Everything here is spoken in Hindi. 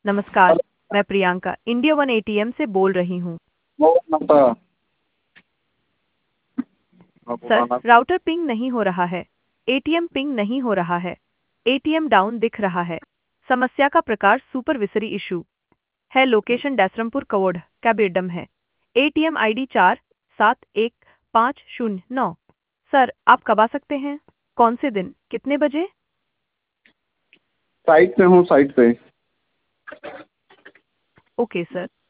नमस्कार, मैं प्रियंका इंडिया वन एटीएम से बोल रही हूँ। आता सर, पुराना राउटर पिंग नहीं हो रहा है। एटीएम पिंग नहीं हो रहा है। एटीएम डाउन दिख रहा है। समस्या का प्रकार सुपरविसरी इशू है। लोकेशन डैसरमपुर कवोड कैबिडम है। ATM ID 471509। सर, आप कब आ सकते हैं? कौन से दिन? कितने बजे? साइट पे हूँ साइट पे। Okay sir.